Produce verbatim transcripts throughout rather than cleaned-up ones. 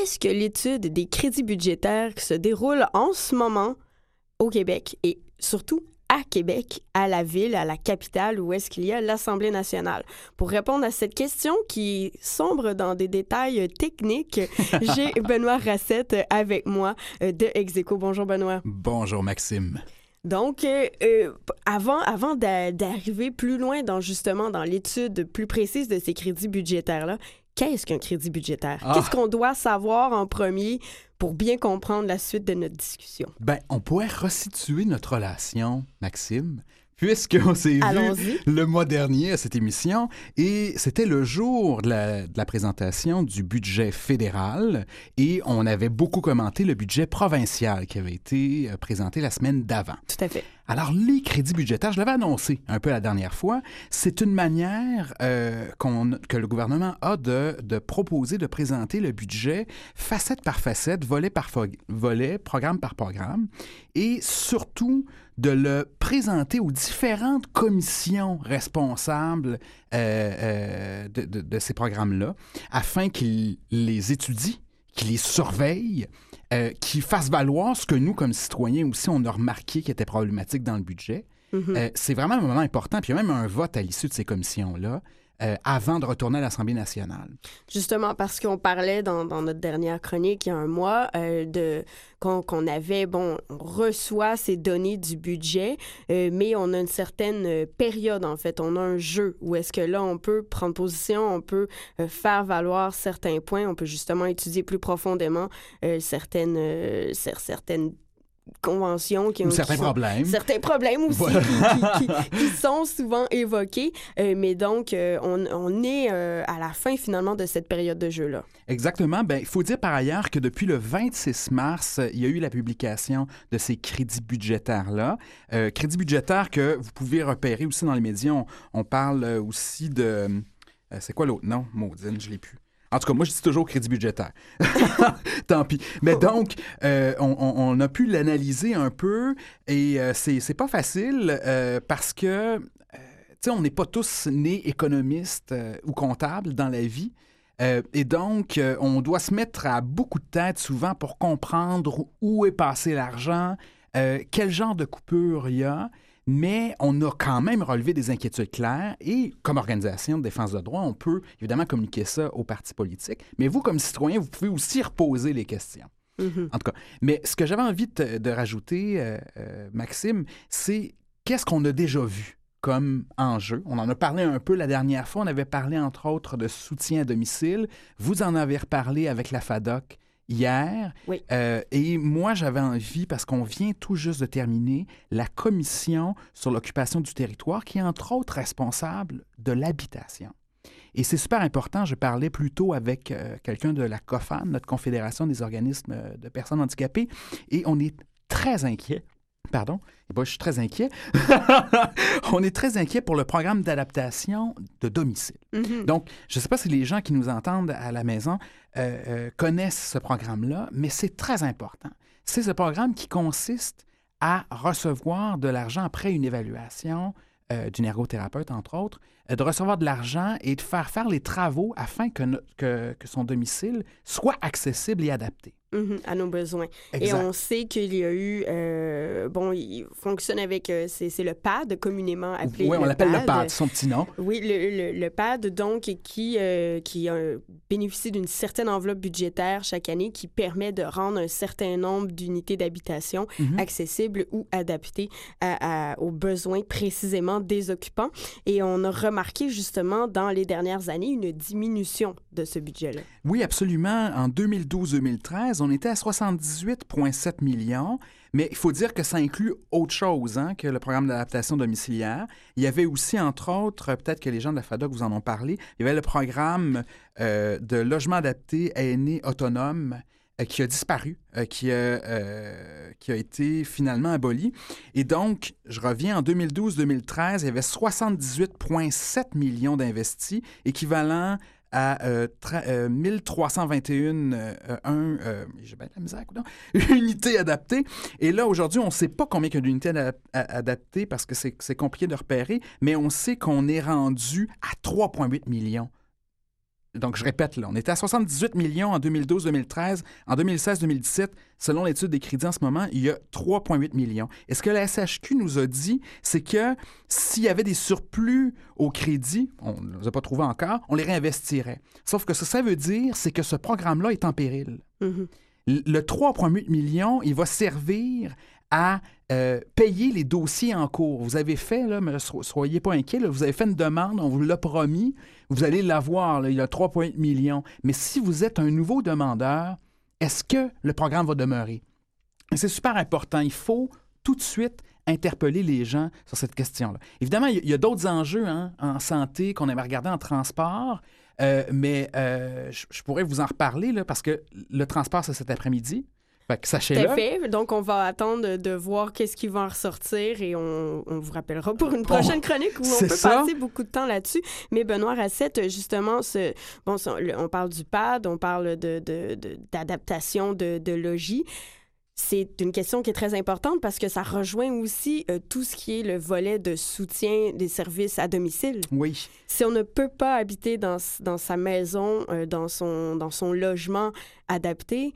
qu'est-ce que l'étude des crédits budgétaires qui se déroule en ce moment au Québec et surtout à Québec, à la ville, à la capitale, où est-ce qu'il y a l'Assemblée nationale? Pour répondre à cette question qui sombre dans des détails techniques, j'ai Benoît Racette avec moi de Execo. Bonjour Benoît. Bonjour Maxime. Donc, euh, euh, avant, avant d'a- d'arriver plus loin dans justement dans l'étude plus précise de ces crédits budgétaires-là, qu'est-ce qu'un crédit budgétaire? Ah. Qu'est-ce qu'on doit savoir en premier pour bien comprendre la suite de notre discussion? Ben, on pourrait resituer notre relation, Maxime, puisqu'on s'est Allons-y. vu le mois dernier à cette émission, et c'était le jour de la, de la présentation du budget fédéral, et on avait beaucoup commenté le budget provincial qui avait été euh, présenté la semaine d'avant. Tout à fait. Alors, les crédits budgétaires, je l'avais annoncé un peu la dernière fois, c'est une manière euh, qu'on, que le gouvernement a de, de proposer, de présenter le budget facette par facette, volet par fo- volet, programme par programme, et surtout de le présenter aux différentes commissions responsables euh, euh, de, de, de ces programmes-là, afin qu'ils les étudient, qu'ils les surveillent, euh, qu'ils fassent valoir ce que nous, comme citoyens aussi, on a remarqué qui était problématique dans le budget. Mhm. Euh, c'est vraiment un moment important. Puis il y a même un vote à l'issue de ces commissions-là euh, avant de retourner à l'Assemblée nationale. Justement, parce qu'on parlait dans, dans notre dernière chronique il y a un mois euh, de qu'on, qu'on avait, bon, on reçoit ces données du budget, euh, mais on a une certaine euh, période, en fait. On a un jeu où est-ce que là, on peut prendre position, on peut euh, faire valoir certains points, on peut justement étudier plus profondément euh, certaines, euh, cer- certaines conventions qui ont Ou certains qui sont- problèmes. certains problèmes aussi Voilà. qui, qui- qui- qui sont souvent évoqués. Euh, mais donc, euh, on, on est euh, à la fin, finalement, de cette période de jeu-là. Exactement. Ben, il faut dire par ailleurs que depuis le vingt-six mars, il y a eu la publication de ces crédits budgétaires-là. Euh, crédits budgétaires que vous pouvez repérer aussi dans les médias. On, on parle euh, aussi de... euh, c'est quoi l'autre nom? Maudine, je l'ai plus. En tout cas, moi, je dis toujours crédit budgétaire. Tant pis. Mais donc, euh, on, on- on a pu l'analyser un peu et euh, c'est, c'est pas facile euh, parce que, euh, tu sais, on n'est pas tous nés économistes euh, ou comptables dans la vie. Euh, et donc, euh, on doit se mettre à beaucoup de tête souvent pour comprendre où est passé l'argent, euh, quel genre de coupure il y a. Mais on a quand même relevé des inquiétudes claires et, comme organisation de défense de droit, on peut évidemment communiquer ça aux partis politiques. Mais vous, comme citoyen, vous pouvez aussi reposer les questions. Mhm. En tout cas, mais ce que j'avais envie de, de rajouter, euh, euh, Maxime, c'est qu'est-ce qu'on a déjà vu comme enjeu. On en a parlé un peu la dernière fois. On avait parlé, entre autres, de soutien à domicile. Vous en avez reparlé avec la FADOC hier. Oui. Euh, et moi, j'avais envie, parce qu'on vient tout juste de terminer, la commission sur l'occupation du territoire, qui est entre autres responsable de l'habitation. Et c'est super important. Je parlais plus tôt avec euh, quelqu'un de la COFAN, notre Confédération des organismes de personnes handicapées, et on est très inquiet. Pardon? Eh bien, je suis très inquiet. On est très inquiet pour le programme d'adaptation de domicile. Mhm. Donc, je ne sais pas si les gens qui nous entendent à la maison euh, euh, connaissent ce programme-là, mais c'est très important. C'est ce programme qui consiste à recevoir de l'argent après une évaluation euh, d'une ergothérapeute, entre autres, euh, de recevoir de l'argent et de faire faire les travaux afin que, no- que, que son domicile soit accessible et adapté. Mhm, à nos besoins. Exact. Et on sait qu'il y a eu, euh, bon, il fonctionne avec, euh, c'est, c'est le P A D, communément appelé Oui, on le l'appelle P A D. le P A D, son petit nom. Oui, le, le, le P A D, donc, qui, euh, qui euh, bénéficie d'une certaine enveloppe budgétaire chaque année qui permet de rendre un certain nombre d'unités d'habitation Mhm. accessibles ou adaptées à- à- aux besoins précisément des occupants. Et on a remarqué justement dans les dernières années une diminution de ce budget-là. Oui, absolument. En deux mille douze deux mille treize, on était à soixante-dix-huit virgule sept millions, mais il faut dire que ça inclut autre chose hein, que le programme d'adaptation domiciliaire. Il y avait aussi, entre autres, peut-être que les gens de la FADOC vous en ont parlé, il y avait le programme euh, de logement adapté à aînés autonomes euh, qui a disparu, euh, qui, a, euh, qui a été finalement aboli. Et donc, je reviens en deux mille douze deux mille treize, il y avait soixante-dix-huit virgule sept millions d'investis, équivalent à euh, tra- euh, mille trois cent vingt et un, euh, un, euh, j'ai bien de la misère, coudonc, unités adaptées. Et là, aujourd'hui, on ne sait pas combien il y a d'unités adap- a- adaptées parce que c'est, c'est compliqué de repérer, mais on sait qu'on est rendu à trois virgule huit millions donc je répète, là, on était à soixante-dix-huit millions en deux mille douze deux mille treize. En deux mille seize deux mille dix-sept, selon l'étude des crédits en ce moment, il y a trois virgule huit millions. Et ce que la S H Q nous a dit, c'est que s'il y avait des surplus au crédit, on ne les a pas trouvés encore, on les réinvestirait. Sauf que ce que ça veut dire, c'est que ce programme-là est en péril. Mm-hmm. Le trois virgule huit millions, il va servir à euh, payer les dossiers en cours. Vous avez fait, là, ne soyez pas inquiets, là, vous avez fait une demande, on vous l'a promis, vous allez l'avoir, là, il y a trois virgule huit millions. Mais si vous êtes un nouveau demandeur, est-ce que le programme va demeurer? Et c'est super important. Il faut tout de suite interpeller les gens sur cette question-là. Évidemment, il y a d'autres enjeux hein, en santé qu'on aimerait regarder en transport, euh, mais euh, je, je pourrais vous en reparler là, parce que le transport, c'est cet après-midi. Fait que sachez-le. Tout à fait. Donc, on va attendre de, de voir qu'est-ce qui va en ressortir et on, on vous rappellera pour une prochaine chronique où on peut ça. passer beaucoup de temps là-dessus. Mais Benoît Racette, justement, ce, bon, on parle du P A D, on parle de, de, de, d'adaptation de, de logis. C'est une question qui est très importante parce que ça rejoint aussi euh, tout ce qui est le volet de soutien des services à domicile. Oui. Si on ne peut pas habiter dans, dans sa maison, euh, dans, son, dans son logement adapté,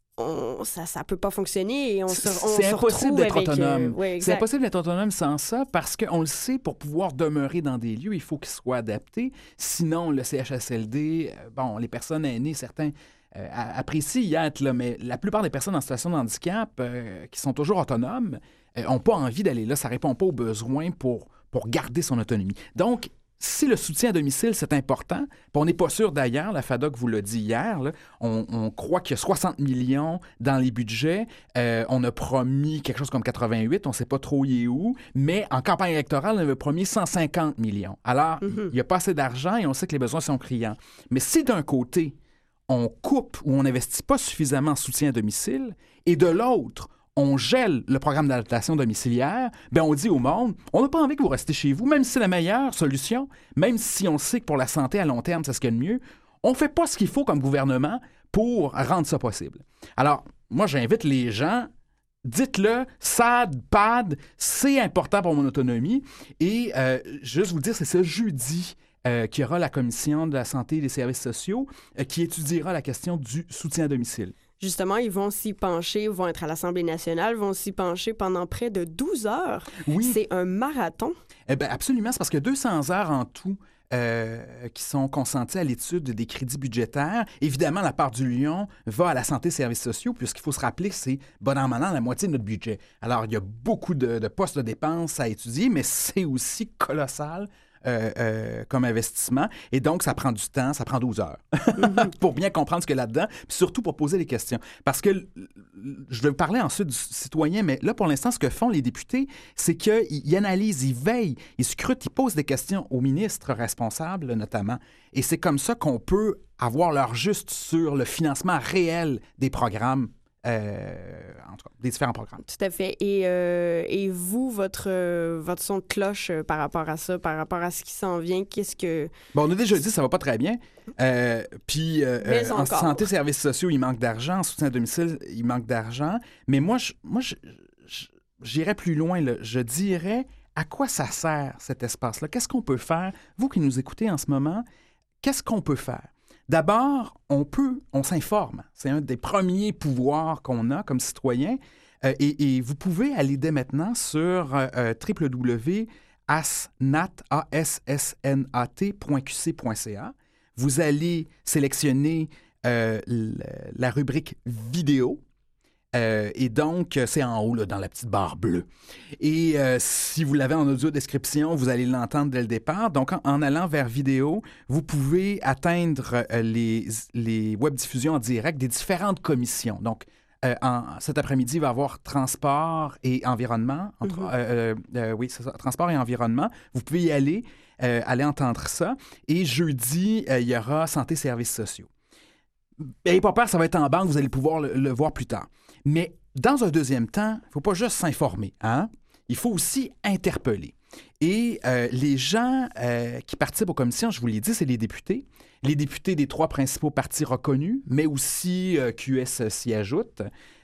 On, ça ne peut pas fonctionner et on se, on c'est se impossible d'être avec, autonome. Euh, ouais, c'est impossible d'être autonome sans ça parce qu'on le sait, pour pouvoir demeurer dans des lieux, il faut qu'ils soient adaptés. Sinon, le C H S L D, euh, bon, les personnes aînées, certains euh, apprécient y être, là, mais la plupart des personnes en situation de handicap euh, qui sont toujours autonomes n'ont euh, pas envie d'aller là. Ça ne répond pas aux besoins pour, pour garder son autonomie. Donc, si le soutien à domicile, c'est important, puis on n'est pas sûr d'ailleurs, la FADOC vous l'a dit hier, là, on, on croit qu'il y a soixante millions dans les budgets, euh, on a promis quelque chose comme quatre-vingt-huit, on ne sait pas trop y est où, mais en campagne électorale, on avait promis cent cinquante millions. Alors, mm-hmm. il n'y a pas assez d'argent et on sait que les besoins sont criants. Mais si d'un côté, on coupe ou on n'investit pas suffisamment en soutien à domicile, et de l'autre, on gèle le programme d'adaptation domiciliaire, bien on dit au monde, on n'a pas envie que vous restez chez vous, même si c'est la meilleure solution, même si on sait que pour la santé à long terme, c'est ce qu'il y a de mieux, on ne fait pas ce qu'il faut comme gouvernement pour rendre ça possible. Alors, moi, j'invite les gens, dites-le, S A D, P A D, c'est important pour mon autonomie, et euh, juste vous dire, c'est ce jeudi euh, qu'il y aura la Commission de la santé et des services sociaux euh, qui étudiera la question du soutien à domicile. Justement, ils vont s'y pencher, vont être à l'Assemblée nationale, vont s'y pencher pendant près de douze heures. Oui. C'est un marathon. Eh bien, absolument. C'est parce qu'il y a deux cents heures en tout euh, qui sont consenties à l'étude des crédits budgétaires. Évidemment, la part du lion va à la santé et services sociaux, puisqu'il faut se rappeler que c'est, bon an, mal an, la moitié de notre budget. Alors, il y a beaucoup de, de postes de dépenses à étudier, mais c'est aussi colossal. Euh, euh, comme investissement. Et donc, ça prend du temps, ça prend douze heures mm-hmm. pour bien comprendre ce qu'il y a là-dedans, puis surtout pour poser les questions. Parce que je vais vous parler ensuite du citoyen, mais là, pour l'instant, ce que font les députés, c'est qu'ils analysent, ils veillent, ils scrutent, ils posent des questions aux ministres responsables, notamment. Et c'est comme ça qu'on peut avoir leur juste sur le financement réel des programmes. Euh, en tout cas, des différents programmes. Tout à fait. Et, euh, et vous, votre, euh, votre son de cloche euh, par rapport à ça, par rapport à ce qui s'en vient, qu'est-ce que... Bon, on a déjà dit que ça va pas très bien. Euh, puis, euh, euh, en santé, services sociaux, il manque d'argent. En soutien à domicile, il manque d'argent. Mais moi, je, moi je, je, j'irais plus loin. Là. Je dirais, à quoi ça sert, cet espace-là? Qu'est-ce qu'on peut faire? Vous qui nous écoutez en ce moment, qu'est-ce qu'on peut faire? D'abord, on peut, on s'informe. C'est un des premiers pouvoirs qu'on a comme citoyen. Euh, et, et vous pouvez aller dès maintenant sur euh, w w w point assnat point q c point c a. Vous allez sélectionner euh, la rubrique vidéo. Euh, et donc, c'est en haut, là, dans la petite barre bleue. Et euh, si vous l'avez en audio-description, vous allez l'entendre dès le départ. Donc, en, en allant vers vidéo, vous pouvez atteindre euh, les, les web-diffusions en direct des différentes commissions. Donc, euh, en, cet après-midi, il va y avoir transport et environnement. Entre, mm-hmm. euh, euh, oui, c'est ça, transport et environnement. Vous pouvez y aller, euh, aller entendre ça. Et jeudi, euh, il y aura santé et services sociaux. N'ayez pas peur, ça va être en banque, vous allez pouvoir le, le voir plus tard. Mais dans un deuxième temps, il ne faut pas juste s'informer, hein? Il faut aussi interpeller. Et euh, les gens euh, qui participent aux commissions, je vous l'ai dit, c'est les députés. Les députés des trois principaux partis reconnus, mais aussi euh, Q S s'y ajoute.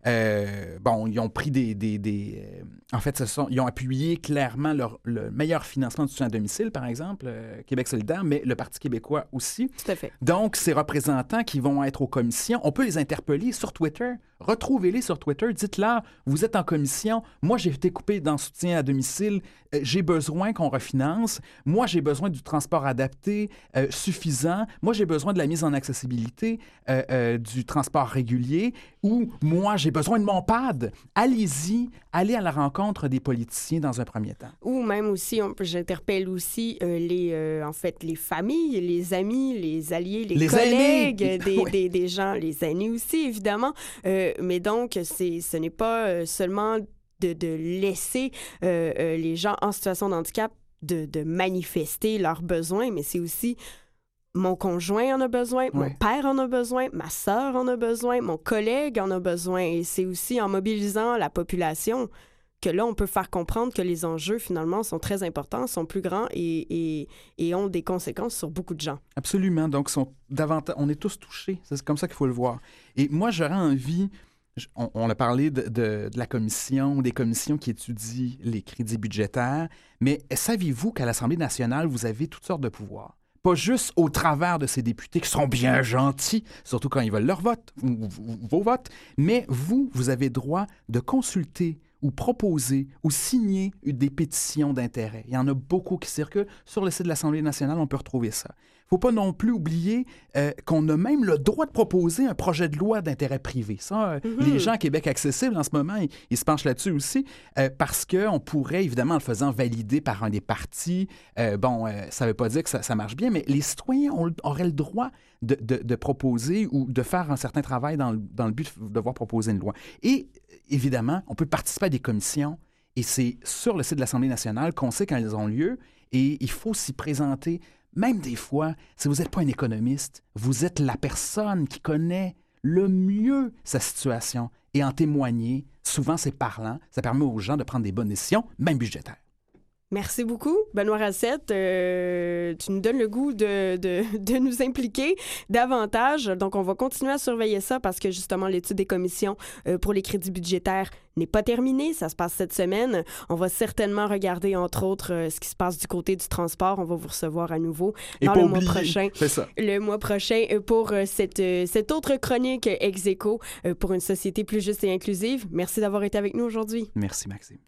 Euh, bon, ils ont pris des... des, des euh, en fait, ce sont, ils ont appuyé clairement leur, le meilleur financement du soutien à domicile, par exemple, euh, Québec solidaire, mais le Parti québécois aussi. Tout à fait. Donc, ces représentants qui vont être aux commissions, on peut les interpeller sur Twitter. Retrouvez-les sur Twitter. Dites-leur, vous êtes en commission. Moi, j'ai été coupé dans le soutien à domicile. Euh, j'ai besoin qu'on refinance. Moi, j'ai besoin du transport adapté euh, suffisant. Moi, j'ai besoin de la mise en accessibilité euh, euh, du transport régulier. Ou moi, j'ai besoin de mon pad. Allez-y, allez à la rencontre des politiciens dans un premier temps. Ou même aussi, on peut, j'interpelle aussi euh, les, euh, en fait, les familles, les amis, les alliés, les, Les collègues, aînés. des, Oui. des, des gens, les aînés aussi, évidemment. Euh, mais donc, c'est, ce n'est pas euh, seulement de, de laisser euh, euh, les gens en situation de handicap de, de manifester leurs besoins, mais c'est aussi mon conjoint en a besoin, Ouais. mon père en a besoin, ma sœur en a besoin, mon collègue en a besoin. Et c'est aussi en mobilisant la population que là, on peut faire comprendre que les enjeux, finalement, sont très importants, sont plus grands et, et, et ont des conséquences sur beaucoup de gens. Absolument. Donc, sont davantage, on est tous touchés. C'est comme ça qu'il faut le voir. Et moi, j'aurais envie... On, on a parlé de, de, de la commission, des commissions qui étudient les crédits budgétaires, mais saviez-vous qu'à l'Assemblée nationale, vous avez toutes sortes de pouvoirs? Pas juste au travers de ces députés qui sont bien gentils, surtout quand ils veulent leur vote, vos votes, mais vous, vous avez droit de consulter ou proposer ou signer des pétitions d'intérêt. Il y en a beaucoup qui circulent. Sur le site de l'Assemblée nationale, on peut retrouver ça. Il ne faut pas non plus oublier euh, qu'on a même le droit de proposer un projet de loi d'intérêt privé. Ça, euh, mm-hmm. Les gens à Québec Accessible, en ce moment, ils, ils se penchent là-dessus aussi, euh, parce qu'on pourrait, évidemment, en le faisant valider par un des partis, euh, bon, euh, ça ne veut pas dire que ça, ça marche bien, mais les citoyens ont, auraient le droit de, de, de proposer ou de faire un certain travail dans le, dans le but de devoir proposer une loi. Et, évidemment, on peut participer à des commissions, et c'est sur le site de l'Assemblée nationale qu'on sait quand elles ont lieu, et il faut s'y présenter. Même des fois, si vous n'êtes pas un économiste, vous êtes la personne qui connaît le mieux sa situation. Et en témoigner, souvent c'est parlant, ça permet aux gens de prendre des bonnes décisions, même budgétaires. Merci beaucoup, Benoît Racette. Euh, tu nous donnes le goût de, de, de nous impliquer davantage. Donc, on va continuer à surveiller ça parce que, justement, l'étude des commissions euh, pour les crédits budgétaires n'est pas terminée. Ça se passe cette semaine. On va certainement regarder, entre autres, euh, ce qui se passe du côté du transport. On va vous recevoir à nouveau Et dans pas le oublier, mois prochain. C'est ça. Le mois prochain euh, pour euh, cette, euh, cette autre chronique Ex Aequo euh, pour une société plus juste et inclusive. Merci d'avoir été avec nous aujourd'hui. Merci, Maxime.